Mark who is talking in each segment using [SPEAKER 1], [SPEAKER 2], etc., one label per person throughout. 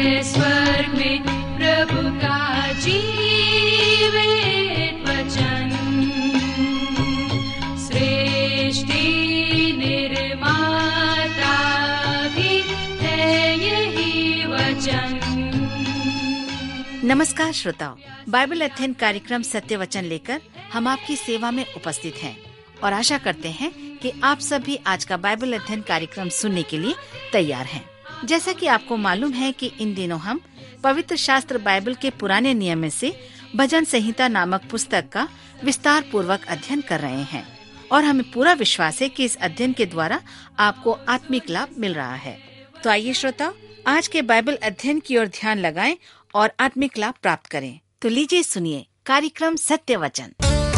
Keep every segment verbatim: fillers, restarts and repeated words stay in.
[SPEAKER 1] है स्वर्ग में प्रभु का जीवित वचन। सृष्टि निर्माता भी है यही वचन।
[SPEAKER 2] नमस्कार श्रोताओ, बाइबल अध्ययन कार्यक्रम सत्य वचन लेकर हम आपकी सेवा में उपस्थित हैं और आशा करते हैं कि आप सभी आज का बाइबल अध्ययन कार्यक्रम सुनने के लिए तैयार हैं। जैसा कि आपको मालूम है कि इन दिनों हम पवित्र शास्त्र बाइबल के पुराने नियम में से भजन संहिता नामक पुस्तक का विस्तार पूर्वक अध्ययन कर रहे हैं और हमें पूरा विश्वास है कि इस अध्ययन के द्वारा आपको आत्मिक लाभ मिल रहा है। तो आइए श्रोताओ, आज के बाइबल अध्ययन की ओर ध्यान लगाएं और आत्मिक लाभ प्राप्त करें। तो लीजिए सुनिए कार्यक्रम सत्य वचन।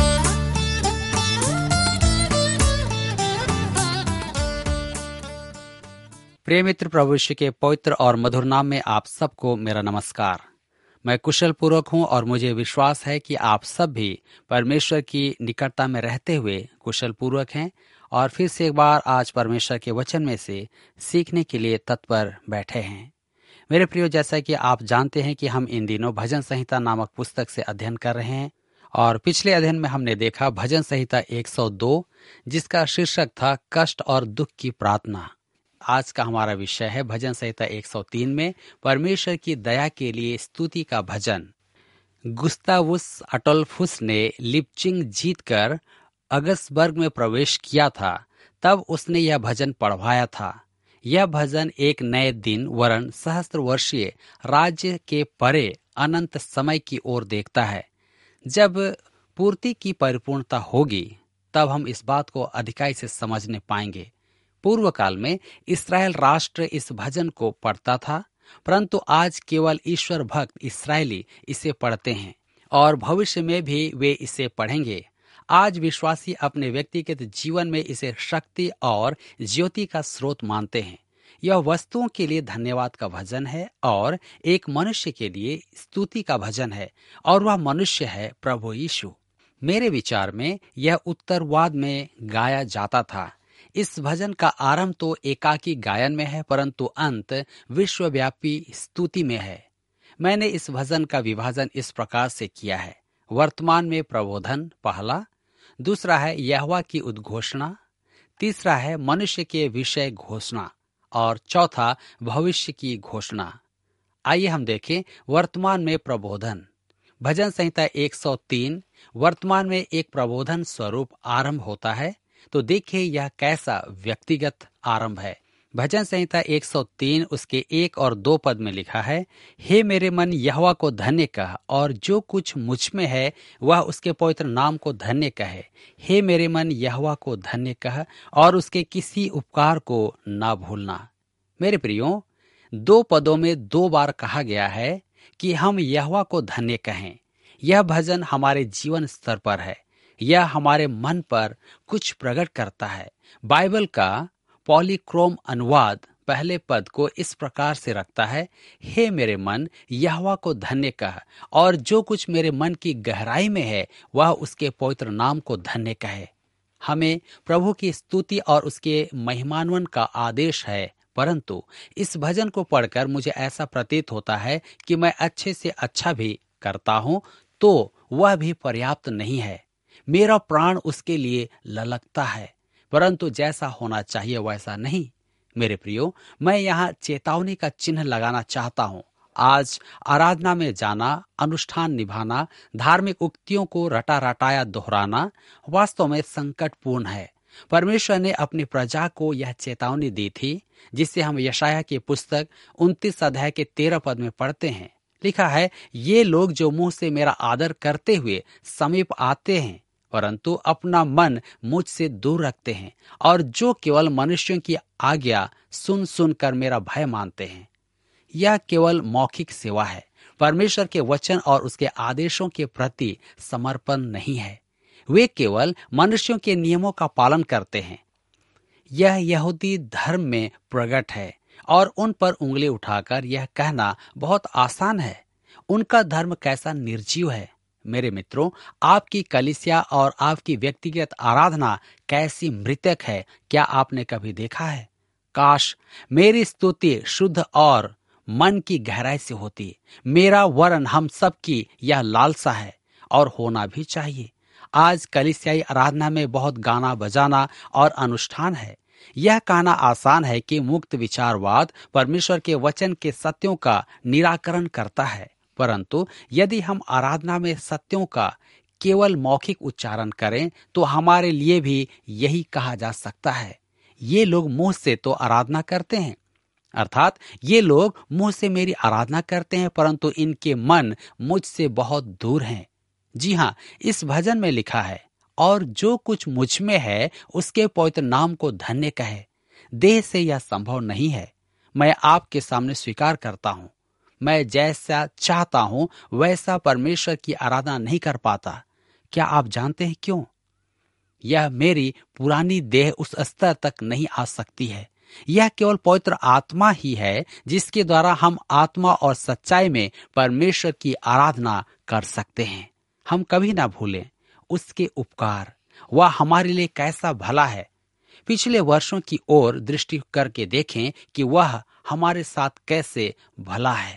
[SPEAKER 3] प्रिय मित्र, प्रभु यीशु के पवित्र और मधुर नाम में आप सबको मेरा नमस्कार। मैं कुशल पूर्वक हूँ और मुझे विश्वास है कि आप सब भी परमेश्वर की निकटता में रहते हुए कुशल पूर्वक हैं और फिर से एक बार आज परमेश्वर के वचन में से सीखने के लिए तत्पर बैठे हैं। मेरे प्रियो, जैसा कि आप जानते हैं कि हम इन दिनों भजन संहिता नामक पुस्तक से अध्ययन कर रहे हैं और पिछले अध्ययन में हमने देखा भजन संहिता एक सौ दो, जिसका शीर्षक था कष्ट और दुख की प्रार्थना। आज का हमारा विषय है भजन संहिता एक सौ तीन में परमेश्वर की दया के लिए स्तुति का भजन। गुस्तावुस अडोल्फुस ने लिपचिंग जीतकर अगस्बर्ग में प्रवेश किया था, तब उसने यह भजन पढ़वाया था। यह भजन एक नए दिन वरन सहस्त्र वर्षीय राज्य के परे अनंत समय की ओर देखता है। जब पूर्ति की परिपूर्णता होगी तब हम इस बात को अधिकाई से समझने पाएंगे। पूर्व काल में इस्राएल राष्ट्र इस भजन को पढ़ता था, परंतु आज केवल ईश्वर भक्त इस्राएली इसे पढ़ते हैं और भविष्य में भी वे इसे पढ़ेंगे। आज विश्वासी अपने व्यक्तिगत जीवन में इसे शक्ति और ज्योति का स्रोत मानते हैं। यह वस्तुओं के लिए धन्यवाद का भजन है और एक मनुष्य के लिए स्तुति का भजन है और वह मनुष्य है प्रभु यीशु। मेरे विचार में यह उत्तरवाद में गाया जाता था। इस भजन का आरंभ तो एकाकी गायन में है, परंतु अंत विश्वव्यापी स्तुति में है। मैंने इस भजन का विभाजन इस प्रकार से किया है। वर्तमान में प्रबोधन पहला, दूसरा है यहोवा की उद्घोषणा, तीसरा है मनुष्य के विषय घोषणा और चौथा भविष्य की घोषणा। आइए हम देखें वर्तमान में प्रबोधन। भजन संहिता एक सौ तीन वर्तमान में एक प्रबोधन स्वरूप आरंभ होता है। तो देखिए यह कैसा व्यक्तिगत आरंभ है। भजन संहिता एक सौ तीन उसके एक और दो पद में लिखा है, हे मेरे मन यहोवा को धन्य कह और जो कुछ मुझ में है वह उसके पवित्र नाम को धन्य कहे। हे मेरे मन यहोवा को धन्य कह और उसके किसी उपकार को ना भूलना। मेरे प्रियो, दो पदों में दो बार कहा गया है कि हम यहोवा को धन्य कहें। यह भजन हमारे जीवन स्तर पर है। यह हमारे मन पर कुछ प्रकट करता है। बाइबल का पॉलीक्रोम अनुवाद पहले पद को इस प्रकार से रखता है, हे मेरे मन यहोवा को धन्य कह और जो कुछ मेरे मन की गहराई में है वह उसके पवित्र नाम को धन्य कहे। हमें प्रभु की स्तुति और उसके महिमान्वन का आदेश है, परंतु इस भजन को पढ़कर मुझे ऐसा प्रतीत होता है कि मैं अच्छे से अच्छा भी करता हूं तो वह भी पर्याप्त नहीं है। मेरा प्राण उसके लिए ललकता है, परंतु जैसा होना चाहिए वैसा नहीं। मेरे प्रियो, मैं यहाँ चेतावनी का चिन्ह लगाना चाहता हूँ। आज आराधना में जाना, अनुष्ठान निभाना, धार्मिक उक्तियों को रटा रटाया दोहराना वास्तव में संकटपूर्ण है। परमेश्वर ने अपनी प्रजा को यह चेतावनी दी थी, जिसे हम यशाया की पुस्तक उनतीस अध्याय के तेरह पद में पढ़ते हैं। लिखा है, ये लोग जो मुंह से मेरा आदर करते हुए समीप आते हैं परंतु अपना मन मुझसे दूर रखते हैं और जो केवल मनुष्यों की आज्ञा सुन सुन कर मेरा भय मानते हैं। यह केवल मौखिक सेवा है, परमेश्वर के वचन और उसके आदेशों के प्रति समर्पण नहीं है। वे केवल मनुष्यों के नियमों का पालन करते हैं। यह यहूदी धर्म में प्रकट है और उन पर उंगली उठाकर यह कहना बहुत आसान है। उनका धर्म कैसा निर्जीव है। मेरे मित्रों, आपकी कलीसिया और आपकी व्यक्तिगत आराधना कैसी मृतक है, क्या आपने कभी देखा है? काश मेरी स्तुति शुद्ध और मन की गहराई से होती है। मेरा वरन हम सब की यह लालसा है और होना भी चाहिए। आज कलीसियाई आराधना में बहुत गाना बजाना और अनुष्ठान है। यह कहना आसान है कि मुक्त विचारवाद परमेश्वर के वचन के सत्यों का निराकरण करता है, परंतु यदि हम आराधना में सत्यों का केवल मौखिक उच्चारण करें तो हमारे लिए भी यही कहा जा सकता है, ये लोग मुंह से तो आराधना करते हैं, अर्थात ये लोग मुंह से मेरी आराधना करते हैं, परंतु इनके मन मुझसे बहुत दूर हैं। जी हाँ, इस भजन में लिखा है, और जो कुछ मुझ में है उसके पवित्र नाम को धन्य कहे। देह से यह संभव नहीं है। मैं आपके सामने स्वीकार करता हूँ, मैं जैसा चाहता हूँ वैसा परमेश्वर की आराधना नहीं कर पाता। क्या आप जानते हैं क्यों? यह मेरी पुरानी देह उस स्तर तक नहीं आ सकती है। यह केवल पवित्र आत्मा ही है जिसके द्वारा हम आत्मा और सच्चाई में परमेश्वर की आराधना कर सकते हैं। हम कभी ना भूलें उसके उपकार, वह हमारे लिए कैसा भला है। पिछले वर्षों की ओर दृष्टि करके देखें कि वह हमारे साथ कैसे भला है।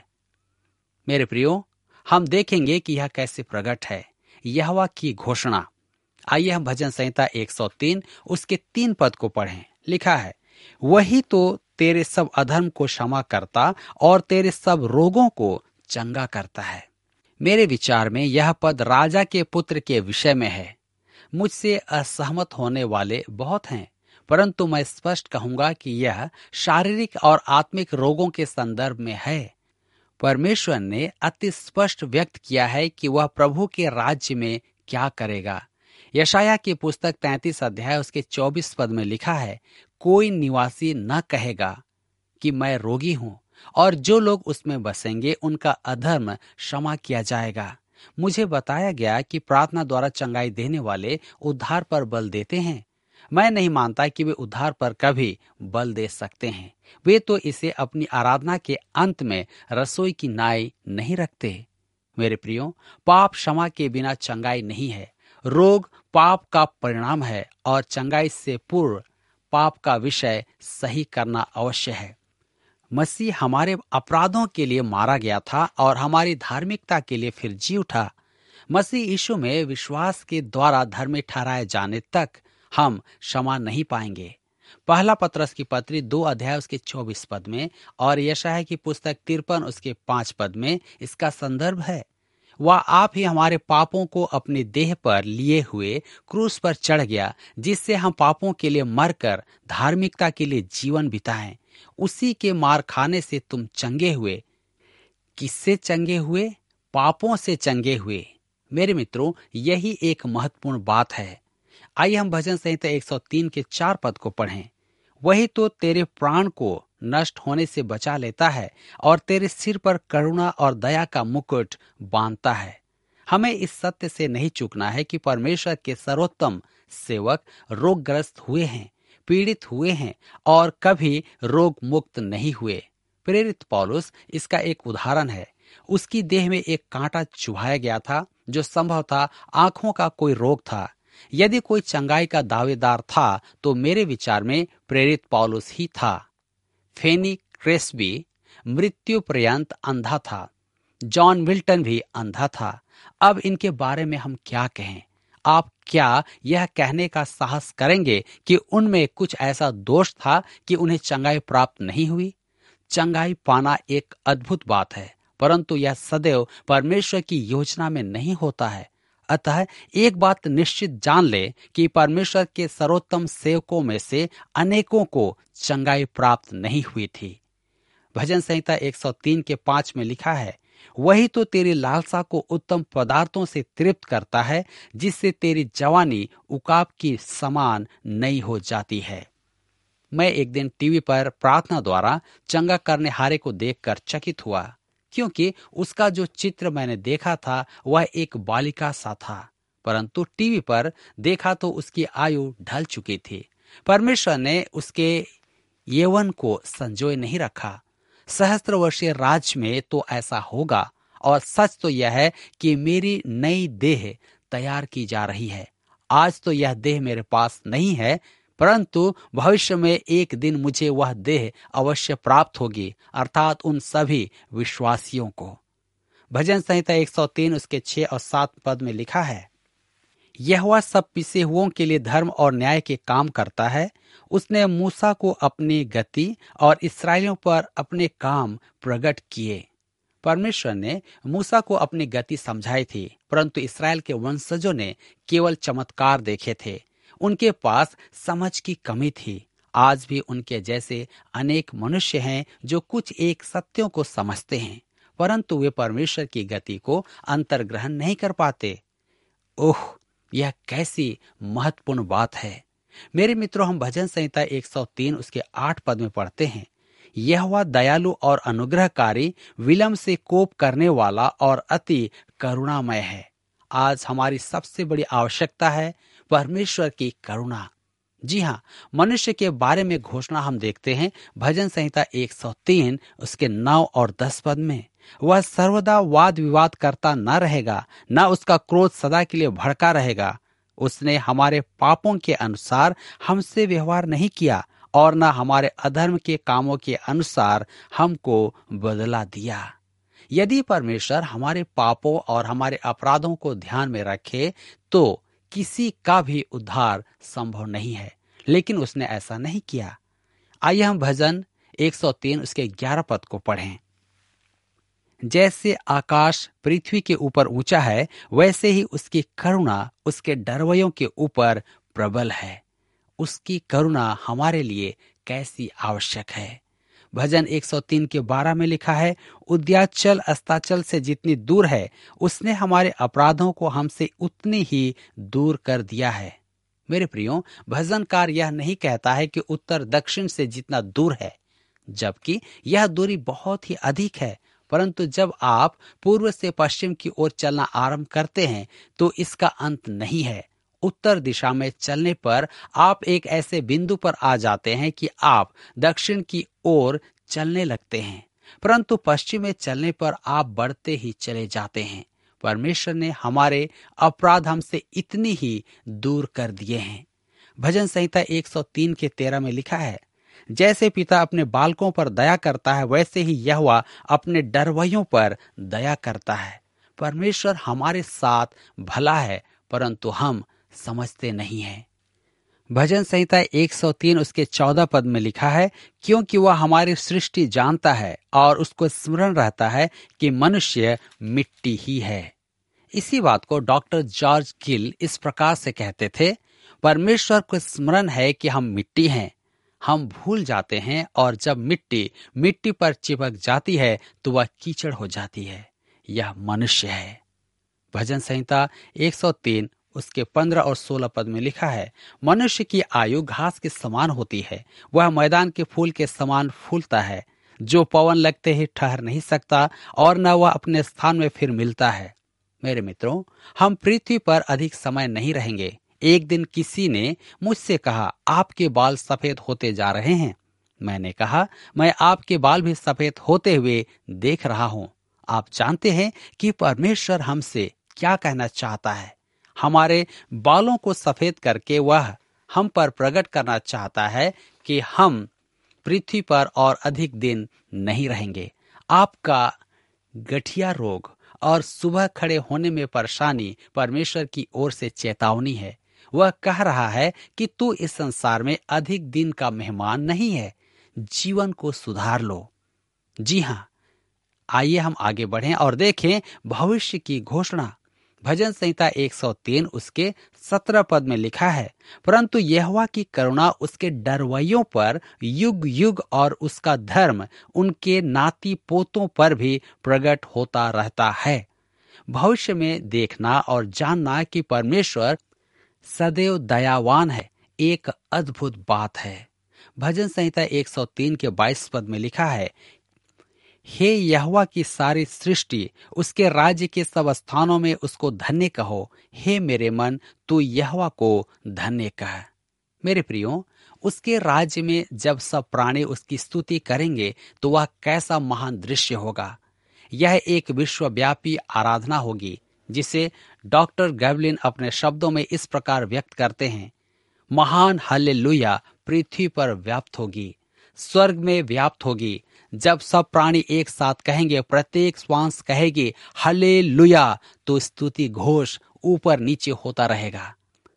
[SPEAKER 3] मेरे प्रियो, हम देखेंगे कि यह कैसे प्रकट है। यहोवा की घोषणा। आइए हम भजन संहिता एक सौ तीन उसके तीन पद को पढ़ें। लिखा है, वही तो तेरे सब अधर्म को क्षमा करता और तेरे सब रोगों को चंगा करता है। मेरे विचार में यह पद राजा के पुत्र के विषय में है। मुझसे असहमत होने वाले बहुत हैं, परंतु मैं स्पष्ट कहूंगा कि यह शारीरिक और आत्मिक रोगों के संदर्भ में है। परमेश्वर ने अति स्पष्ट व्यक्त किया है कि वह प्रभु के राज्य में क्या करेगा। यशाया की पुस्तक तैंतीस अध्याय उसके चौबीस पद में लिखा है, कोई निवासी न कहेगा कि मैं रोगी हूं, और जो लोग उसमें बसेंगे उनका अधर्म क्षमा किया जाएगा। मुझे बताया गया कि प्रार्थना द्वारा चंगाई देने वाले उद्धार पर बल देते हैं। मैं नहीं मानता कि वे उद्धार पर कभी बल दे सकते हैं। वे तो इसे अपनी आराधना के अंत में रसोई की नाई नहीं रखते। मेरे प्रियो, पाप क्षमा के बिना चंगाई नहीं है। रोग पाप का परिणाम है और चंगाई से पूर्व पाप का विषय सही करना अवश्य है। मसीह हमारे अपराधों के लिए मारा गया था और हमारी धार्मिकता के लिए फिर जी उठा। मसीह यीशु में विश्वास के द्वारा धर्मी ठहराए जाने तक हम क्षमा नहीं पाएंगे। पहला पत्रस की पत्री दो अध्याय उसके चौबीस पद में और यशायाह की पुस्तक तिरपन उसके पांच पद में इसका संदर्भ है। वह आप ही हमारे पापों को अपने देह पर लिए हुए क्रूस पर चढ़ गया, जिससे हम पापों के लिए मरकर धार्मिकता के लिए जीवन बिताएं। उसी के मार खाने से तुम चंगे हुए। किससे चंगे हुए? पापों से चंगे हुए। मेरे मित्रों, यही एक महत्वपूर्ण बात है। आइए हम भजन संहिता एक सौ तीन के चार पद को पढ़ें। वही तो तेरे प्राण को नष्ट होने से बचा लेता है और तेरे सिर पर करुणा और दया का मुकुट बांधता है। हमें इस सत्य से नहीं चूकना है कि परमेश्वर के सर्वोत्तम सेवक रोगग्रस्त हुए हैं, पीड़ित हुए हैं और कभी रोग मुक्त नहीं हुए। प्रेरित पौलुस इसका एक उदाहरण है। उसकी देह में एक कांटा चुभाया गया था, जो संभव था आंखों का कोई रोग था। यदि कोई चंगाई का दावेदार था तो मेरे विचार में प्रेरित पौलुस ही था। फेनी क्रेस्बी मृत्यु पर्यंत अंधा था। जॉन मिल्टन भी अंधा था। अब इनके बारे में हम क्या कहें? आप क्या यह कहने का साहस करेंगे कि उनमें कुछ ऐसा दोष था कि उन्हें चंगाई प्राप्त नहीं हुई? चंगाई पाना एक अद्भुत बात है, परंतु यह सदैव परमेश्वर की योजना में नहीं होता है। अतः एक बात निश्चित जान ले कि परमेश्वर के सर्वोत्तम सेवकों में से अनेकों को चंगाई प्राप्त नहीं हुई थी। भजन संहिता एक सौ तीन के पांच में लिखा है, वही तो तेरी लालसा को उत्तम पदार्थों से तृप्त करता है, जिससे तेरी जवानी उकाब की समान नई हो जाती है। मैं एक दिन टीवी पर प्रार्थना द्वारा चंगा करने हारे को देखकर चकित हुआ, क्योंकि उसका जो चित्र मैंने देखा था वह एक बालिका सा था, परंतु टीवी पर देखा तो उसकी आयु ढल चुकी थी। परमेश्वर ने उसके यौवन को संजोए नहीं रखा। सहस्त्र वर्षीय राज्य में तो ऐसा होगा, और सच तो यह है कि मेरी नई देह तैयार की जा रही है। आज तो यह देह मेरे पास नहीं है, परंतु भविष्य में एक दिन मुझे वह देह अवश्य प्राप्त होगी, अर्थात उन सभी विश्वासियों को। भजन संहिता एक सौ तीन उसके छह और सात पद में लिखा है, यहोवा सब पिसे हुओं के लिए धर्म और न्याय के काम करता है। उसने मूसा को अपनी गति और इस्राएलियों पर अपने काम प्रकट किए। परमेश्वर ने मूसा को अपनी गति समझाई थी, परंतु इस्राएल के वंशजों ने केवल चमत्कार देखे थे। उनके पास समझ की कमी थी। आज भी उनके जैसे अनेक मनुष्य हैं जो कुछ एक सत्यों को समझते हैं, परंतु वे परमेश्वर की गति को अंतर्ग्रहण नहीं कर पाते। ओह, यह कैसी महत्वपूर्ण बात है। मेरे मित्रों, हम भजन संहिता एक सौ तीन उसके आठ पद में पढ़ते हैं, यहोवा दयालु और अनुग्रहकारी, विलंब से कोप करने वाला और अति करुणामय है। आज हमारी सबसे बड़ी आवश्यकता है परमेश्वर की करुणा। जी हाँ, मनुष्य के बारे में घोषणा हम देखते हैं भजन संहिता एक सौ तीन उसके नौ और दस पद में, वह सर्वदा वाद विवाद करता न रहेगा, न उसका क्रोध सदा के लिए भड़का रहेगा। उसने हमारे पापों के अनुसार हमसे व्यवहार नहीं किया और न हमारे अधर्म के कामों के अनुसार हमको बदला दिया। यदि परमेश्वर हमारे पापों और हमारे अपराधों को ध्यान में रखे तो किसी का भी उद्धार संभव नहीं है, लेकिन उसने ऐसा नहीं किया। आइए हम भजन एक सौ तीन उसके ग्यारह पद को पढ़ें। जैसे आकाश पृथ्वी के ऊपर ऊंचा है, वैसे ही उसकी करुणा उसके डरवैयों के ऊपर प्रबल है। उसकी करुणा हमारे लिए कैसी आवश्यक है। भजन एक सौ तीन के बारह में लिखा है, उद्याचल अस्ताचल से जितनी दूर है, उसने हमारे अपराधों को हमसे उतनी ही दूर कर दिया है। मेरे प्रियो, भजनकार यह नहीं कहता है कि उत्तर दक्षिण से जितना दूर है, जबकि यह दूरी बहुत ही अधिक है, परंतु जब आप पूर्व से पश्चिम की ओर चलना आरंभ करते हैं तो इसका अंत नहीं है। उत्तर दिशा में चलने पर आप एक ऐसे बिंदु पर आ जाते हैं कि आप दक्षिण की ओर चलने लगते हैं, परंतु पश्चिम में चलने पर आप बढ़ते ही चले जाते हैं। परमेश्वर ने हमारे अपराध हमसे इतनी ही दूर कर दिए हैं। भजन संहिता एक सौ तीन के तेरह में लिखा है, जैसे पिता अपने बालकों पर दया करता है, वैसे ही यहोवा अपने डरवैयों पर दया करता है। परमेश्वर हमारे साथ भला है, परंतु हम समझते नहीं हैं। भजन संहिता एक सौ तीन उसके चौदह पद में लिखा है, क्योंकि वह हमारी सृष्टि जानता है और उसको स्मरण रहता है कि मनुष्य मिट्टी ही है। इसी बात को डॉक्टर जॉर्ज गिल इस प्रकार से कहते थे, परमेश्वर को स्मरण है कि हम मिट्टी हैं। हम भूल जाते हैं और जब मिट्टी मिट्टी पर चिपक जाती है तो वह कीचड़ हो जाती है। यह मनुष्य है। भजन संहिता एक सौ तीन उसके पंद्रह और सोलह पद में लिखा है, मनुष्य की आयु घास के समान होती है, वह मैदान के फूल के समान फूलता है, जो पवन लगते ही ठहर नहीं सकता और न वह अपने स्थान में फिर मिलता है। मेरे मित्रों, हम पृथ्वी पर अधिक समय नहीं रहेंगे। एक दिन किसी ने मुझसे कहा, आपके बाल सफेद होते जा रहे हैं। मैंने कहा, मैं आपके बाल भी सफेद होते हुए देख रहा हूं। आप जानते हैं कि परमेश्वर हमसे क्या कहना चाहता है। हमारे बालों को सफेद करके वह हम पर प्रकट करना चाहता है कि हम पृथ्वी पर और अधिक दिन नहीं रहेंगे। आपका गठिया रोग और सुबह खड़े होने में परेशानी परमेश्वर की ओर से चेतावनी है। वह कह रहा है कि तू इस संसार में अधिक दिन का मेहमान नहीं है, जीवन को सुधार लो। जी हाँ, आइए हम आगे बढ़ें और देखें भविष्य की घोषणा। भजन संहिता एक सौ तीन उसके सत्रह पद में लिखा है, परंतु यहोवा की करुणा उसके डरवैयों पर युग युग और उसका धर्म उनके नाती पोतों पर भी प्रकट होता रहता है। भविष्य में देखना और जानना कि परमेश्वर सदैव दयावान है, एक अद्भुत बात है। भजन संहिता एक सौ तीन के बाईस पद में लिखा है, हे यहोवा की सारी सृष्टि, उसके राज्य के सब स्थानों में उसको धन्य कहो। हे मेरे मन, तू यहोवा को धन्य कह। मेरे प्रियो, उसके राज्य में जब सब प्राणी उसकी स्तुति करेंगे तो वह कैसा महान दृश्य होगा। यह एक विश्वव्यापी आराधना होगी जिसे डॉक्टर गैवलिन अपने शब्दों में इस प्रकार व्यक्त करते हैं, महान हालेलुया पृथ्वी पर व्याप्त होगी, स्वर्ग में व्याप्त होगी। जब सब प्राणी एक साथ कहेंगे, प्रत्येक श्वास कहेगी हालेलुया, तो स्तुति घोष ऊपर नीचे होता रहेगा।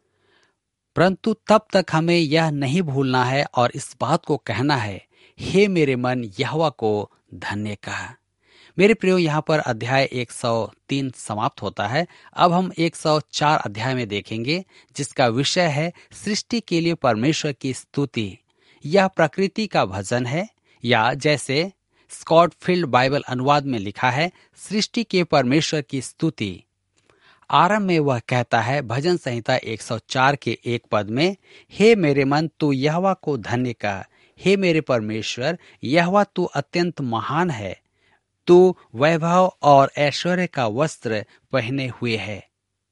[SPEAKER 3] परंतु तब तक हमें यह नहीं भूलना है और इस बात को कहना है, हे मेरे मन यहोवा को धन्य कहा। मेरे प्रियो, यहाँ पर अध्याय एक सौ तीन समाप्त होता है। अब हम एक सौ चार अध्याय में देखेंगे, जिसका विषय है सृष्टि के लिए परमेश्वर की स्तुति। यह प्रकृति का भजन है, या जैसे स्कॉटफील्ड बाइबल अनुवाद में लिखा है, सृष्टि के परमेश्वर की स्तुति। आरंभ में वह कहता है, भजन संहिता एक सौ चार के एक पद में, हे मेरे मन तू यहोवा को धन्य कह, हे मेरे परमेश्वर यहोवा तू अत्यंत महान है, तू वैभव और ऐश्वर्य का वस्त्र पहने हुए है।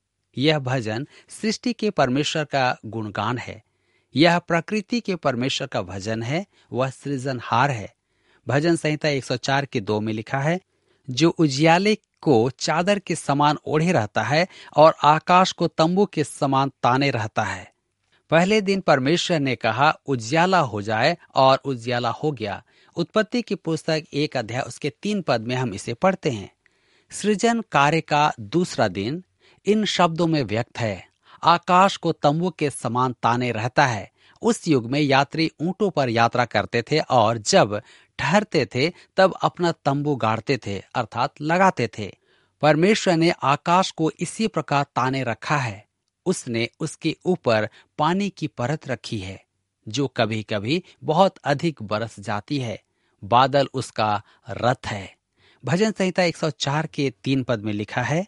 [SPEAKER 3] यह भजन सृष्टि के परमेश्वर का गुणगान है। यह प्रकृति के परमेश्वर का भजन है, वह सृजनहार है। भजन संहिता एक सौ चार के दो में लिखा है, जो उजियाले को चादर के समान ओढ़े रहता है और आकाश को तंबू के समान ताने रहता है। पहले दिन परमेश्वर ने कहा उजियाला हो जाए, और उजियाला हो गया। उत्पत्ति की पुस्तक एक अध्याय उसके तीन पद में हम इसे पढ़ते हैं। सृजन कार्य का दूसरा दिन इन शब्दों में व्यक्त है, आकाश को तंबू के समान ताने रहता है। उस युग में यात्री ऊंटों पर यात्रा करते थे और जब ठहरते थे तब अपना तंबू गाड़ते थे, अर्थात लगाते थे। परमेश्वर ने आकाश को इसी प्रकार ताने रखा है। उसने उसके ऊपर पानी की परत रखी है, जो कभी कभी बहुत अधिक बरस जाती है। बादल उसका रथ है। भजन संहिता एक सौ चार के तीन पद में लिखा है,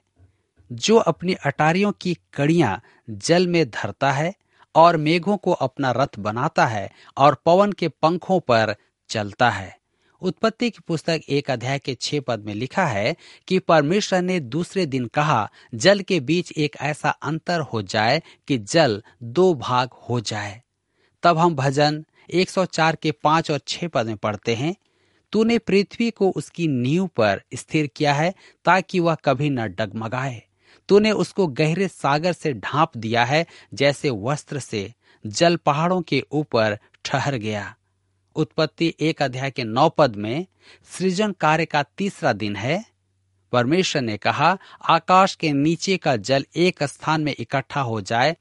[SPEAKER 3] जो अपनी अटारियों की कड़ियां जल में धरता है और मेघों को अपना रथ बनाता है और पवन के पंखों पर चलता है। उत्पत्ति की पुस्तक एक अध्याय के छह पद में लिखा है कि परमेश्वर ने दूसरे दिन कहा, जल के बीच एक ऐसा अंतर हो जाए कि जल दो भाग हो जाए। तब हम भजन एक सौ चार के पांच और छह पद में पढ़ते हैं, तूने पृथ्वी को उसकी नींव पर स्थिर किया है ताकि वह कभी न डगमगाए। तूने उसको गहरे सागर से ढांप दिया है, जैसे वस्त्र से जल पहाड़ों के ऊपर ठहर गया। उत्पत्ति एक अध्याय के नौ पद में सृजन कार्य का तीसरा दिन है। परमेश्वर ने कहा, आकाश के नीचे का जल एक स्थान में इकट्ठा हो जाए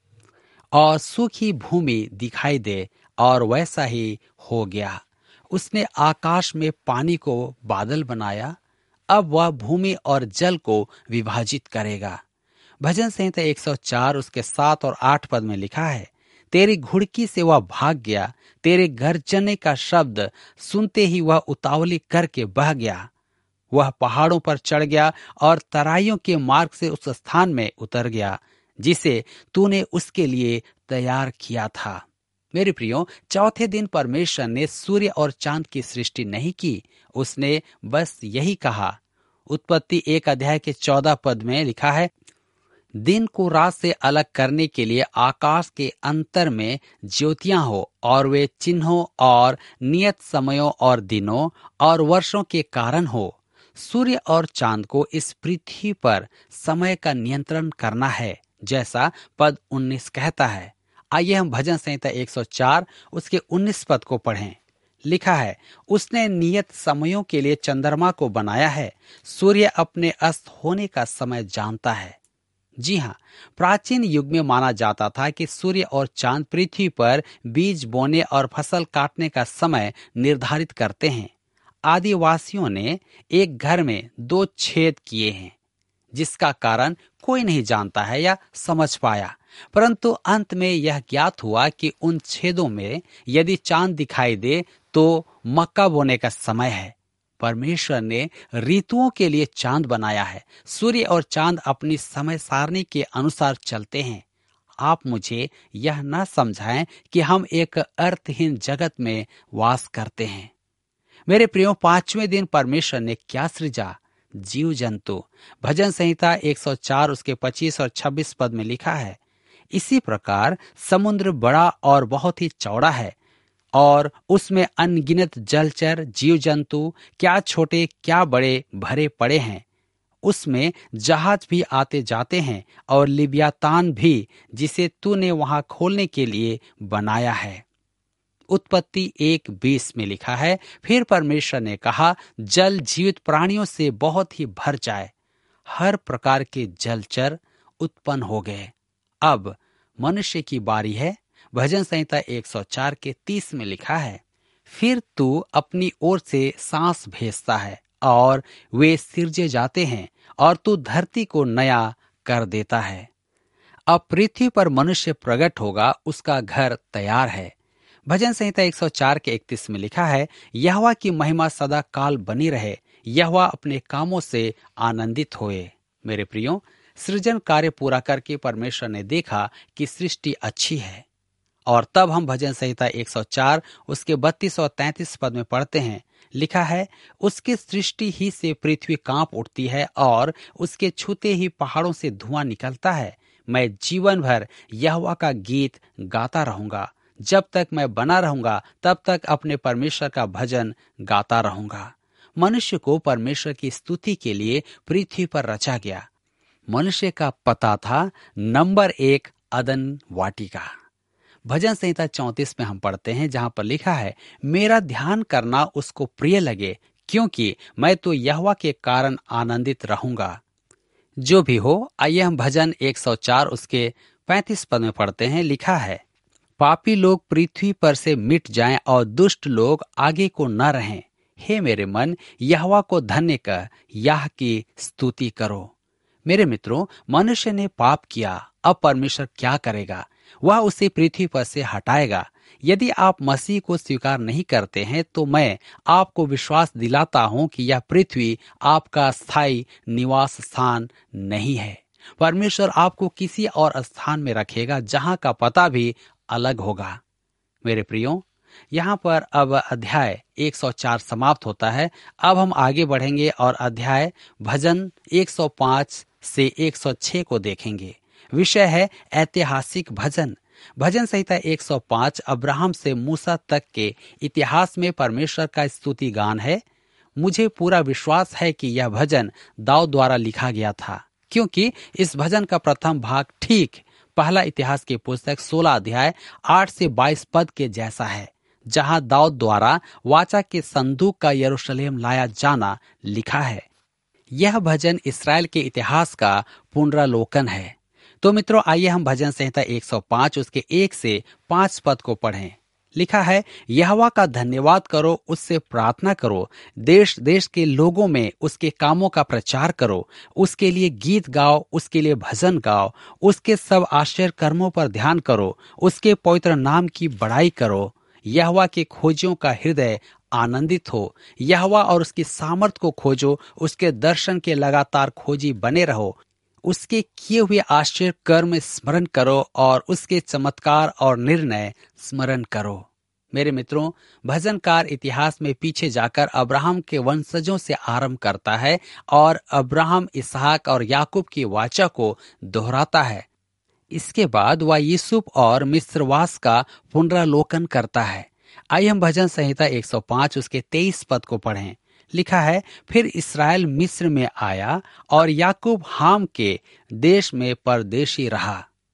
[SPEAKER 3] और सूखी भूमि दिखाई दे, और वैसा ही हो गया। उसने आकाश में पानी को बादल बनाया। अब वह भूमि और जल को विभाजित करेगा। भजन संहिता एक सौ चार उसके सात और आठ पद में लिखा है, तेरी घुड़की से वह भाग गया, तेरे गर्जने का शब्द सुनते ही वह उतावली करके बह गया। वह पहाड़ों पर चढ़ गया और तराइयों के मार्ग से उस स्थान में उतर गया जिसे तूने उसके लिए तैयार किया था। मेरे प्रियो, चौथे दिन परमेश्वर ने सूर्य और चांद की सृष्टि नहीं की, उसने बस यही कहा। उत्पत्ति एक अध्याय के चौदह पद में लिखा है, दिन को रात से अलग करने के लिए आकाश के अंतर में ज्योतियां हो, और वे चिन्हों और नियत समयों और दिनों और वर्षों के कारण हो। सूर्य और चांद को इस पृथ्वी पर समय का नियंत्रण करना है, जैसा पद उन्नीस कहता है। आइए हम भजन संहिता एक सौ चार उसके उन्नीस पद को पढ़ें। लिखा है, उसने नियत समयों के लिए चंद्रमा को बनाया है, सूर्य अपने अस्त होने का समय जानता है। जी हाँ, प्राचीन युग में माना जाता था कि सूर्य और चांद पृथ्वी पर बीज बोने और फसल काटने का समय निर्धारित करते हैं। आदिवासियों ने एक घर में दो छेद किए हैं, जिसका कारण कोई नहीं जानता है या समझ पाया, परंतु अंत में यह ज्ञात हुआ कि उन छेदों में यदि चांद दिखाई दे तो मक्का बोने का समय है। परमेश्वर ने ऋतुओं के लिए चांद बनाया है। सूर्य और चांद अपनी समय सारणी के अनुसार चलते हैं। आप मुझे यह न समझाएं कि हम एक अर्थहीन जगत में वास करते हैं। मेरे प्रियो, पांचवें दिन परमेश्वर ने क्या सृजा? जीव जंतु। भजन संहिता एक सौ चार उसके पच्चीस और छब्बीस पद में लिखा है, इसी प्रकार समुद्र बड़ा और बहुत ही चौड़ा है और उसमें अनगिनत जलचर जीव जंतु क्या छोटे क्या बड़े भरे पड़े हैं। उसमें जहाज भी आते जाते हैं और लिव्यातान भी, जिसे तूने वहां खोलने के लिए बनाया है। उत्पत्ति एक बीस में लिखा है, फिर परमेश्वर ने कहा, जल जीवित प्राणियों से बहुत ही भर जाए। हर प्रकार के जलचर उत्पन्न हो गए। अब मनुष्य की बारी है। भजन संहिता एक सौ चार के तीस में लिखा है, फिर तू अपनी ओर से सांस भेजता है और वे सिरजे जाते हैं और तू धरती को नया कर देता है। अब पृथ्वी पर मनुष्य प्रकट होगा, उसका घर तैयार है। भजन संहिता एक सौ चार के इकतीस में लिखा है, यहोवा की महिमा सदा काल बनी रहे, यहोवा अपने कामों से आनंदित होए। मेरे प्रियो, सृजन कार्य पूरा करके परमेश्वर ने देखा कि सृष्टि अच्छी है। और तब हम भजन संहिता एक सौ चार उसके बत्तीस और तैंतीस पद में पढ़ते हैं, लिखा है, उसके सृष्टि ही से पृथ्वी कांप उठती है और उसके छूते ही पहाड़ों से धुआं निकलता है। मैं जीवन भर यहोवा का गीत गाता रहूंगा, जब तक मैं बना रहूंगा तब तक अपने परमेश्वर का भजन गाता रहूंगा। मनुष्य को परमेश्वर की स्तुति के लिए पृथ्वी पर रचा गया। मनुष्य का पता था नंबर एक अदन वाटिका। भजन संहिता चौंतीस में हम पढ़ते हैं, जहां पर लिखा है, मेरा ध्यान करना उसको प्रिय लगे, क्योंकि मैं तो यहोवा के कारण आनंदित रहूंगा। जो भी हो, आइए हम भजन एक सौ चार उसके पैंतीस पद में पढ़ते हैं, लिखा है, पापी लोग पृथ्वी पर से मिट जाएं और दुष्ट लोग आगे को न रहें। हे मेरे मन, यहोवा को धन्य कर, यह की स्तुति करो। मेरे मित्रों, मनुष्य ने पाप किया, अब परमेश्वर क्या करेगा? वह उसे पृथ्वी पर से हटाएगा। यदि आप मसीह को स्वीकार नहीं करते हैं तो मैं आपको विश्वास दिलाता हूं कि यह पृथ्वी आपका स्थायी निवास स्थान नहीं है। परमेश्वर आपको किसी और स्थान में रखेगा, जहां का पता भी अलग होगा। मेरे प्रियो, यहाँ पर अब अध्याय एक सौ चार समाप्त होता है। अब हम आगे बढ़ेंगे और अध्याय भजन एक सौ पाँच से एक सौ छह को देखेंगे। विषय है ऐतिहासिक भजन। भजन संहिता एक सौ पाँच अब्राहम से मूसा तक के इतिहास में परमेश्वर का स्तुति गान है। मुझे पूरा विश्वास है कि यह भजन दाऊद द्वारा लिखा गया था, क्योंकि इस भजन का प्रथम भाग ठीक पहला इतिहास की पुस्तक सोलह अध्याय आठ से बाईस पद के जैसा है, जहां दाऊद द्वारा वाचा के संदूक का यरूशलेम लाया जाना लिखा है। यह भजन इस्राएल के इतिहास का पुनरावलोकन है। तो मित्रों, आइए हम भजन संहिता एक सौ पाँच उसके एक से पांच पद को पढ़ें। लिखा है, यहोवा का धन्यवाद करो, उससे प्रार्थना करो, देश देश के लोगों में उसके कामों का प्रचार करो, उसके लिए गीत गाओ, उसके लिए भजन गाओ, उसके सब आश्चर्य कर्मों पर ध्यान करो, उसके पवित्र नाम की बड़ाई करो। यहोवा के खोजियों का हृदय आनंदित हो, यहोवा और उसकी सामर्थ को खोजो, उसके दर्शन के लगातार खोजी बने रहो, उसके किए हुए आश्चर्य कर्म स्मरण करो और उसके चमत्कार और निर्णय स्मरण करो। मेरे मित्रों, भजनकार इतिहास में पीछे जाकर अब्राहम के वंशजों से आरंभ करता है और अब्राहम, इसहाक और याकूब की वाचा को दोहराता है। इसके बाद वह यूसुफ और मिस्रवास का पुनरावलोकन करता है। आइए हम भजन संहिता एक सौ पाँच उसके तेईस पद को पढ़ें। लिखा है, फिर इस्राएल मिस्र में आया और याकूब हाम के देश में परदेशी रहा।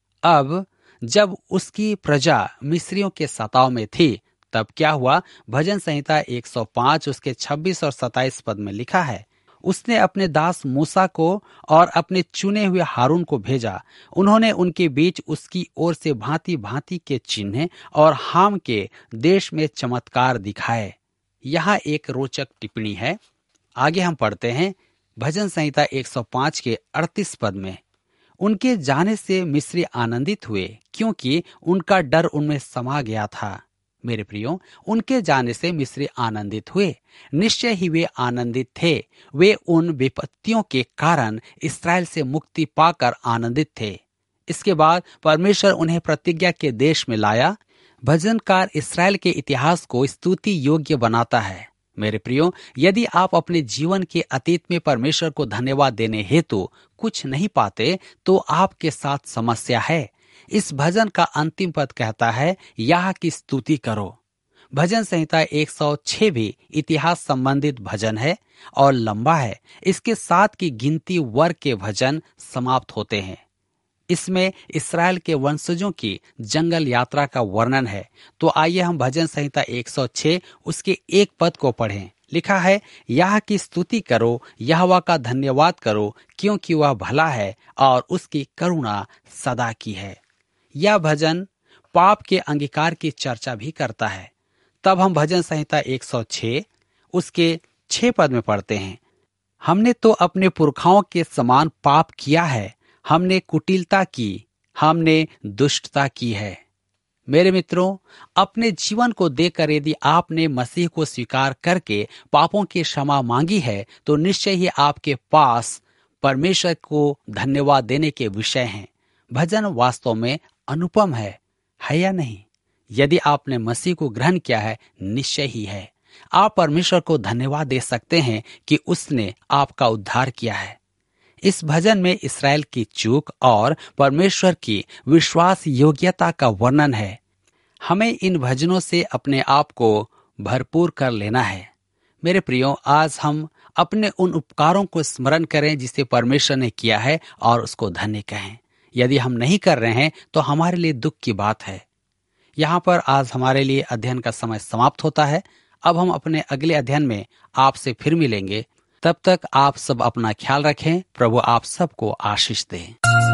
[SPEAKER 3] अब जब उसकी प्रजा मिस्रियों के सताव में थी, तब क्या हुआ? भजन संहिता एक सौ पाँच उसके छब्बीस और सत्ताईस पद में लिखा है, उसने अपने दास मूसा को और अपने चुने हुए हारून को भेजा। उन्होंने उनके बीच उसकी ओर से भांति भांति के चिन्ह और हाम के देश में चमत्कार दिखाए। यहाँ एक रोचक टिप्पणी है। आगे हम पढ़ते हैं भजन संहिता एक सौ पाँच के अड़तीस पद में, उनके जाने से मिस्री आनंदित हुए, क्योंकि उनका डर उनमें समा गया था। मेरे प्रियो, उनके जाने से मिस्री आनंदित हुए। निश्चय ही वे आनंदित थे। वे उन विपत्तियों के कारण इस्राएल से मुक्ति पाकर आनंदित थे। इसके बाद परमेश्वर उन्हें प्रतिज्ञा के देश में लाया। भजनकार इस्राएल के इतिहास को स्तुति योग्य बनाता है। मेरे प्रियो, यदि आप अपने जीवन के अतीत में परमेश्वर को धन्यवाद देने हेतु कुछ नहीं पाते, तो आपके साथ समस्या है। इस भजन का अंतिम पद कहता है, यह की स्तुति करो। भजन संहिता एक सौ छह भी इतिहास संबंधित भजन है और लंबा है। इसके साथ की गिनती वर्ग के भजन समाप्त होते हैं। इसमें इस्राएल के वंशजों की जंगल यात्रा का वर्णन है। तो आइए हम भजन संहिता एक सौ छह उसके एक पद को पढ़ें। लिखा है, यह की स्तुति करो, यहोवा का धन्यवाद करो, क्योंकि वह भला है और उसकी करुणा सदा की है। यह भजन पाप के अंगीकार की चर्चा भी करता है। तब हम भजन संहिता एक सौ छह उसके छह पद में पढ़ते हैं, हमने तो अपने पुरखाओं के समान पाप किया है, हमने कुटिलता की, हमने दुष्टता की है। मेरे मित्रों, अपने जीवन को देखकर यदि आपने मसीह को स्वीकार करके पापों की क्षमा मांगी है तो निश्चय ही आपके पास परमेश्वर को धन्यवाद देने के विषय हैं। भजन वास्तव में अनुपम है, है या नहीं? यदि आपने मसीह को ग्रहण किया है, निश्चय ही है। आप परमेश्वर को धन्यवाद दे सकते हैं कि उसने आपका उद्धार किया है। इस भजन में इस्राएल की चूक और परमेश्वर की विश्वास योग्यता का वर्णन है। हमें इन भजनों से अपने आप को भरपूर कर लेना है। मेरे प्रियो, आज हम अपने उन उपकारों को स्मरण करें जिसे परमेश्वर ने किया है और उसको धन्य कहें। यदि हम नहीं कर रहे हैं तो हमारे लिए दुख की बात है। यहाँ पर आज हमारे लिए अध्ययन का समय समाप्त होता है। अब हम अपने अगले अध्ययन में आपसे फिर मिलेंगे। तब तक आप सब अपना ख्याल रखें। प्रभु आप सबको आशीष दे।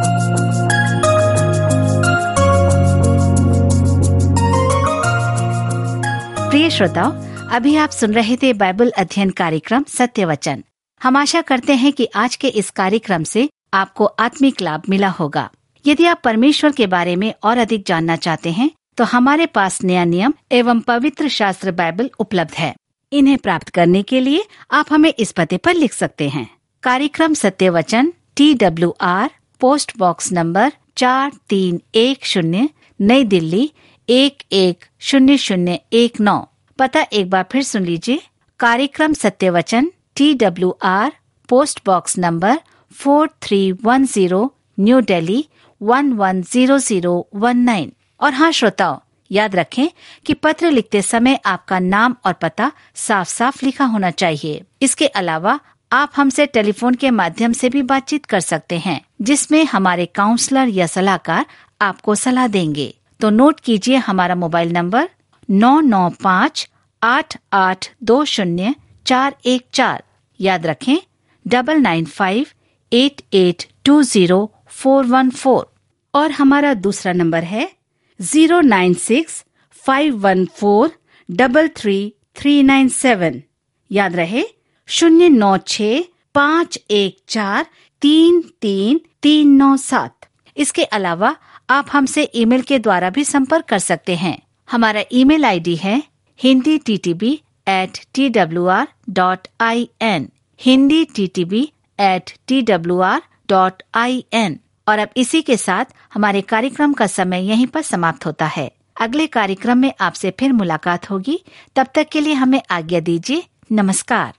[SPEAKER 2] प्रिय श्रोताओ, अभी आप सुन रहे थे बाइबल अध्ययन कार्यक्रम सत्य वचन। हम आशा करते हैं कि आज के इस कार्यक्रम से आपको आत्मिक लाभ मिला होगा। यदि आप परमेश्वर के बारे में और अधिक जानना चाहते हैं तो हमारे पास नया नियम एवं पवित्र शास्त्र बाइबल उपलब्ध है। इन्हें प्राप्त करने के लिए आप हमें इस पते पर लिख सकते हैं। कार्यक्रम Satya Vachan, T W R, post box number चार तीन एक शून्य, नई दिल्ली एक एक शून्य शून्य एक नौ। पता एक बार फिर सुन लीजिए। कार्यक्रम Satya Vachan, T W R, post box number four three one zero, New Delhi one one zero zero one nine. और हाँ श्रोताओ, याद रखें कि पत्र लिखते समय आपका नाम और पता साफ साफ लिखा होना चाहिए। इसके अलावा आप हमसे टेलीफोन के माध्यम से भी बातचीत कर सकते हैं, जिसमें हमारे काउंसलर या सलाहकार आपको सलाह देंगे। तो नोट कीजिए हमारा मोबाइल नंबर नौ नौ पाँच आठ आठ दो शून्य चार एक चार। याद रखें double nine five eight eight two zero four one four. और हमारा दूसरा नंबर है zero nine six five one four double three three nine seven. याद रहे शून्य नौ छ पाँच एक चार तीन तीन तीन नौ सात। इसके अलावा आप हमसे ईमेल के द्वारा भी संपर्क कर सकते हैं। हमारा ईमेल आईडी है Hindi T T B at T W R dot I N, Hindi T T B at T W R dot I N. और अब इसी के साथ हमारे कार्यक्रम का समय यहीं पर समाप्त होता है। अगले कार्यक्रम में आपसे फिर मुलाकात होगी। तब तक के लिए हमें आज्ञा दीजिए। नमस्कार।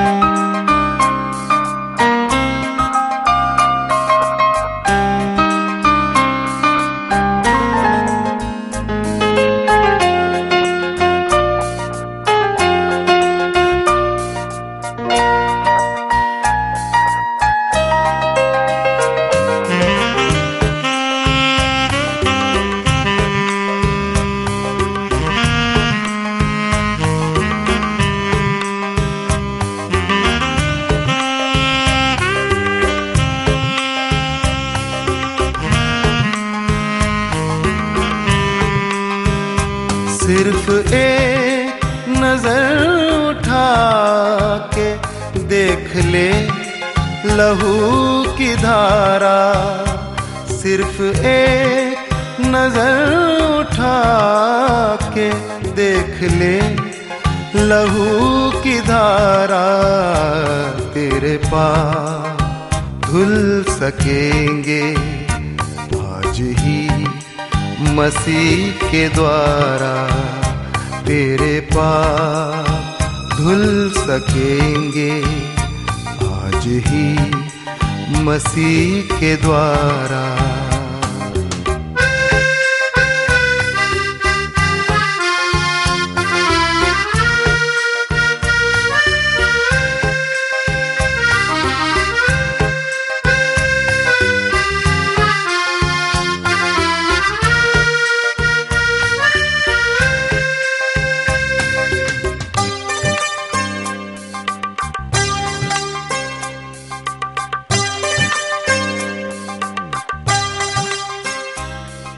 [SPEAKER 4] सिर्फ एक नजर उठा के देख ले लहू की धारा, सिर्फ एक नजर उठा के देख ले लहू की धारा, तेरे पाप धुल सकेंगे आज ही मसीह के द्वारा, तेरे पाप धुल सकेंगे आज ही मसीह के द्वारा।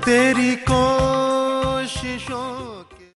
[SPEAKER 4] तेरी कोशिशों